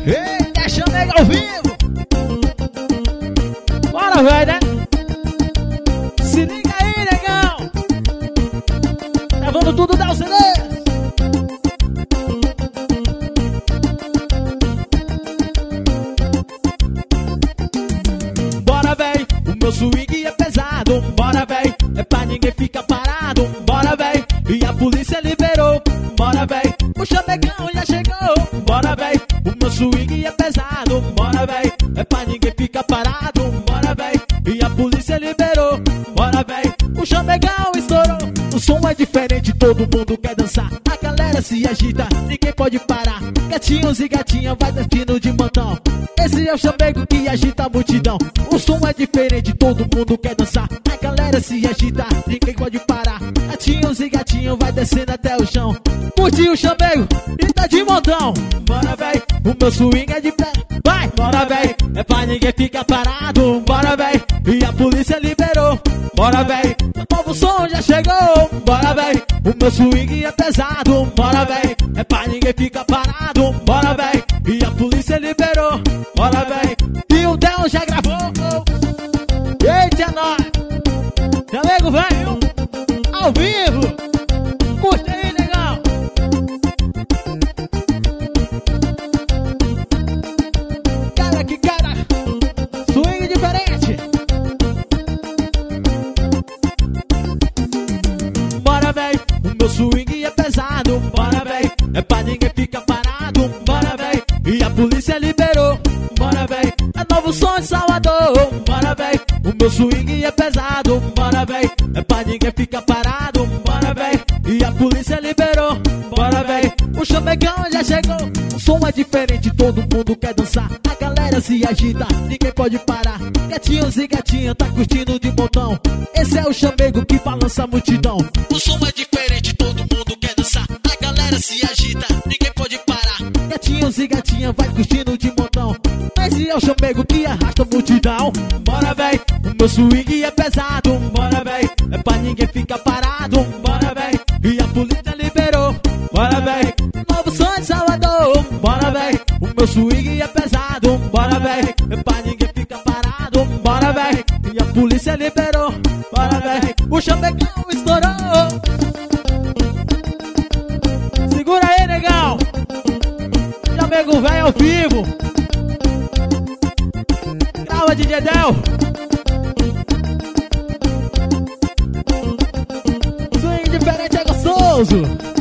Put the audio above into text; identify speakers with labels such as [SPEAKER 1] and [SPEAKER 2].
[SPEAKER 1] Eita, chamei ao vivo. Bora, velho, né? Se liga aí, negão. Gravando tudo da CD. Bora, véi, o meu swing é pesado. Bora, véi, é pra ninguém ficar parado. Bora, véi, e a polícia liberou. Bora, véi, o chamegão já chegou. Bora, véi, o meu swing é pesado. Bora, véi, é pra ninguém ficar parado. Bora, véi, e a polícia liberou. Bora, véi, o chamegão estourou. O som é diferente, todo mundo quer dançar. A galera se agita, ninguém pode parar. Gatinhos e gatinhas vai dançando de montão. Esse é o chamego que agita a multidão. O som é diferente, todo mundo quer dançar. A galera se agita, ninguém pode parar. Gatinhos e gatinhas vai descendo até o chão. Curte o chamego e tá de montão. Bora, véi, o meu swing é de pé. Vai, bora, véi, é pra ninguém ficar parado. Bora, véi, e a polícia liberou. Bora, véi, o novo som já chegou. Bora, véi, o meu swing é pesado. Bora, véi, é pra ninguém ficar parado. Bora, véi, e a polícia liberou. Bora, véi, e o Del já gravou. Eita, é nóis. Chamego, velho, ao vivo. Curte aí, legal. Cara que cara, swing diferente. Bora, véi, o meu swing é pesado. Bora, véi, é pra ninguém ficar parado. Bora, véi, e a polícia liberou. Bora, véi, é novo som de Salvador. Bora, véi, o meu swing é pesado. Bora, véi, é pra ninguém ficar parado. Bora, véi, e a polícia liberou. Bora, véi, o chamegão já chegou. O som é diferente, todo mundo quer dançar. A galera se agita, ninguém pode parar. Gatinhos e gatinhas tá curtindo de montão. Esse é o chamego que balança a multidão. O som é diferente, todo mundo quer dançar. A galera se agita, ninguém pode parar. Gatinhos e gatinhas vai curtindo de montão. Esse é o chamego que arrasta a multidão. Bora, véi, o meu swing é pesado. Bora, véi, é pra ninguém ficar parado. Bora, véi, e a polícia liberou. Bora, véi, novo som de Salvador. Bora, véi, o meu swing é pesado. Bora, véi, é pra ninguém ficar parado. Bora, véi, e a polícia liberou. Bora, véi, o chamegão estourou. Segura aí, negão. Chamego velho ao vivo. Grava de Dedéu. Swing diferente é gostoso.